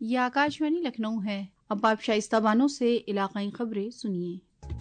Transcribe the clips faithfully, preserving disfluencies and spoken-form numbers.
ये आकाशवाणी लखनऊ है। अब आप शाइस्ता बानो से इलाकाई खबरें सुनिए।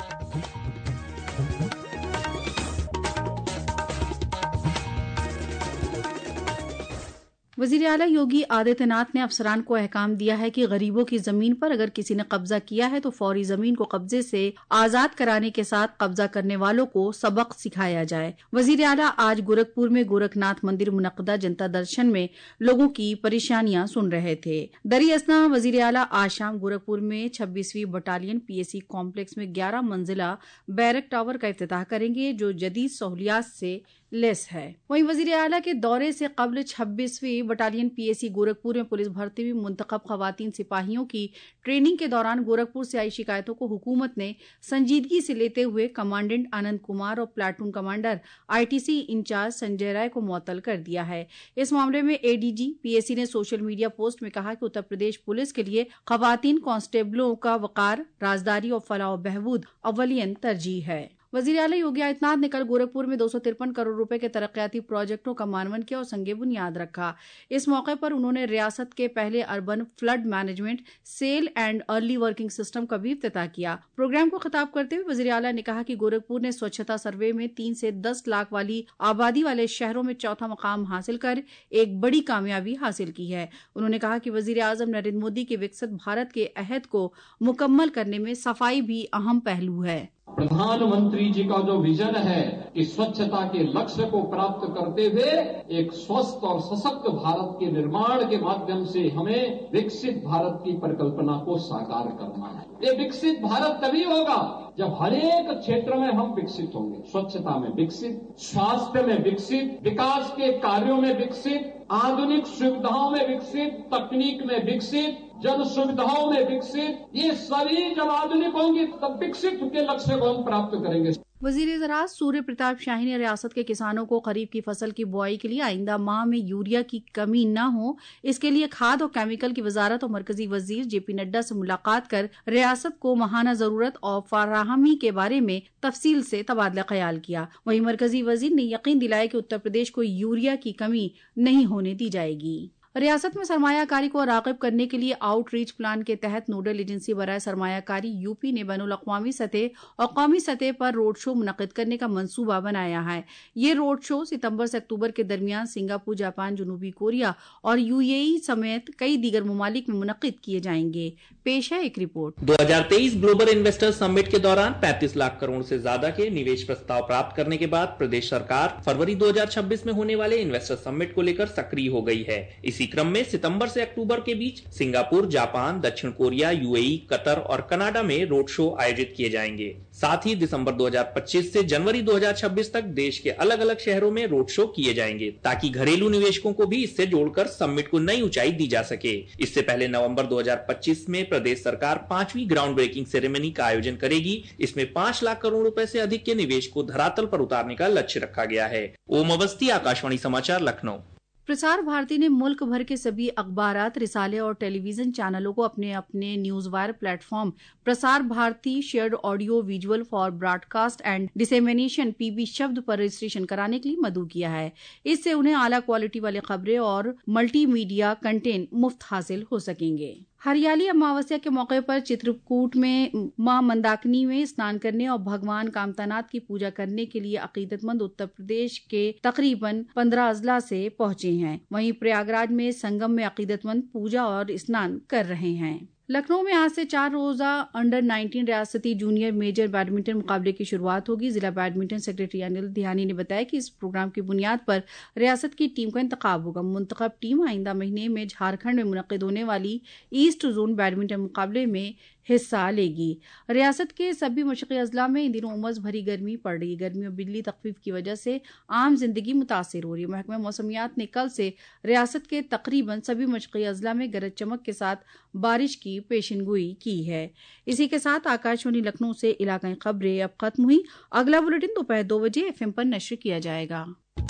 वज़ीर आला योगी आदित्यनाथ ने अफसरान को अहकाम दिया है कि गरीबों की जमीन पर अगर किसी ने कब्जा किया है तो फौरी जमीन को कब्जे से आजाद कराने के साथ कब्जा करने वालों को सबक सिखाया जाए। वज़ीर आला आज गोरखपुर में गोरखनाथ मंदिर मुनक्कदा जनता दर्शन में लोगों की परेशानियां सुन रहे थे। दरी असना वज़ीर आला आज शाम गोरखपुर में छब्बीसवीं बटालियन पीएसी कॉम्प्लेक्स में ग्यारह मंजिला बैरक टावर का इफ्तिताह करेंगे जो जदीद सहूलियात से लेस है। वहीं वज़ीर आला के दौरे से कबल छब्बीसवीं बटालियन पीएसी गोरखपुर में पुलिस भर्ती में मुंतखब खवातीन सिपाहियों की ट्रेनिंग के दौरान गोरखपुर से आई शिकायतों को हुकूमत ने संजीदगी से लेते हुए कमांडेंट आनंद कुमार और platoon commander ITC incharge Sanjay Rai को मुअत्तल कर दिया है। इस मामले में एडीजी पीएसी ने सोशल मीडिया पोस्ट में कहा कि उत्तर प्रदेश पुलिस के लिए खवातीन कांस्टेबलों का वकार, राजदारी और फलाह बहबूद अव्वलियन तरजीह है। वज़ीर आला योगी आदित्यनाथ ने कल गोरखपुर में दो सौ तिरपन करोड़ रुपए के तरक्याती प्रोजेक्टों का मानवन किया और संगे बुनियाद रखा। इस मौके पर उन्होंने रियासत के पहले urban flood management cell and early working system का भी इफ्तिताह किया। प्रोग्राम को खिताब करते हुए वज़ीर आला ने कहा कि गोरखपुर ने स्वच्छता सर्वे में तीन से दस लाख वाली आबादी वाले शहरों में चौथा मकाम हासिल कर एक बड़ी कामयाबी हासिल की है। उन्होंने कहा कि वज़ीर आज़म नरेंद्र मोदी के विकसित भारत के अहद को मुकम्मल करने में सफाई भी अहम पहलू है। प्रधानमंत्री जी का जो विजन है कि स्वच्छता के लक्ष्य को प्राप्त करते हुए एक स्वस्थ और सशक्त भारत के निर्माण के माध्यम से हमें विकसित भारत की परिकल्पना को साकार करना है। ये विकसित भारत तभी होगा जब हर एक क्षेत्र में हम विकसित होंगे। स्वच्छता में विकसित, स्वास्थ्य में विकसित, विकास के कार्यों में विकसित, आधुनिक सुविधाओं में विकसित, तकनीक में विकसित, जन सुविधाओं में विकसित, ये सभी जब आधुनिक होंगी तब विकसित के लक्ष्य को हम प्राप्त करेंगे। वज़ीर ज़राअत सूर्य प्रताप शाही ने रियासत के किसानों को खरीफ की फसल की बुआई के लिए आइंदा माह में यूरिया की कमी न हो, इसके लिए खाद और केमिकल की वजारत और मरकजी वजीर जेपी नड्डा से मुलाकात कर रियासत को माहाना जरूरत और फराहमी के बारे में तफसील से तबादला ख्याल किया। वहीं मरकजी वजीर ने यकीन दिलाया कि उत्तर प्रदेश को यूरिया की कमी नहीं होने दी जाएगी। रियासत में सरमायाकारी को राग़िब करने के लिए आउटरीच प्लान के तहत नोडल एजेंसी बराए सरमायाकारी यूपी ने बैनुल अक़वामी सतह और कौमी सतह पर रोड शो मुनक़िद करने का मंसूबा बनाया है। ये रोड शो सितंबर से अक्टूबर के दरमियान सिंगापुर, जापान, जनूबी कोरिया और यूएई समेत कई दीगर ममालिक में मुनक़िद किए जाएंगे। पेश है एक रिपोर्ट। दो हजार तेईस ग्लोबल इन्वेस्टर्स समिट के दौरान पैंतीस लाख करोड़ से ज्यादा के निवेश प्रस्ताव प्राप्त करने के बाद प्रदेश सरकार फरवरी दो हजार छब्बीस में होने वाले इन्वेस्टर समिट को लेकर सक्रिय हो गई है। इसी क्रम में सितंबर से अक्टूबर के बीच सिंगापुर, जापान, दक्षिण कोरिया, यूएई, कतर और कनाडा में रोड शो आयोजित किए जाएंगे। साथ ही दिसंबर दो हजार पच्चीस से जनवरी दो हजार छब्बीस तक देश के अलग अलग शहरों में रोड शो किए जाएंगे ताकि घरेलू निवेशकों को भी इससे जोड़कर समिट को नई ऊंचाई दी जा सके। इससे पहले नवंबर दो हजार पच्चीस में प्रदेश सरकार पांचवी ग्राउंड ब्रेकिंग सेरेमनी का आयोजन करेगी। इसमें पांच लाख करोड़ रुपए से अधिक के निवेश को धरातल पर उतारने का लक्ष्य रखा गया है। ओम अवस्थी, आकाशवाणी समाचार, लखनऊ। प्रसार भारती ने मुल्क भर के सभी अखबारात, रिसाले और टेलीविजन चैनलों को अपने अपने news wire platform Prasar Bharati shared audio visual for broadcast and dissemination PB Shabd पर रजिस्ट्रेशन कराने के लिए मदऊ किया है। इससे उन्हें आला क्वालिटी वाली खबरें और मल्टीमीडिया कंटेंट मुफ्त हासिल हो सकेंगे। हरियाली अमावस्या के मौके पर चित्रकूट में मां मंदाकिनी में स्नान करने और भगवान कामतानाथ की पूजा करने के लिए अकीदतमंद उत्तर प्रदेश के तकरीबन पंद्रह अजला से पहुंचे हैं। वहीं प्रयागराज में संगम में अकीदतमंद पूजा और स्नान कर रहे हैं। लखनऊ में आज से चार रोजा अंडर नाइनटीन रियासती जूनियर मेजर बैडमिंटन मुकाबले की शुरुआत होगी। जिला बैडमिंटन सेक्रेटरी अनिल ध्यानी ने बताया कि इस प्रोग्राम की बुनियाद पर रियासत की टीम का इंतखाब होगा। मुंतखब टीम आइंदा महीने में झारखंड में मुनक्किद होने वाली ईस्ट जोन बैडमिंटन मुकाबले में हिस्सा लेगी। रियासत के सभी मशरक़ी अजला में इन दिनों उमस भरी गर्मी पड़ रही है। गर्मी और बिजली तख्फीफ की वजह से आम जिंदगी मुतासिर हो रही है। महकमा मौसमियात ने कल से रियासत के तकरीबन सभी मशरक़ी अजला में गरज चमक के साथ बारिश की पेशिनगोई की है। इसी के साथ आकाशवाणी लखनऊ से इलाकाई खबरें अब खत्म हुई। अगला बुलेटिन दोपहर दो बजे एफ एम पर नश्र किया जाएगा।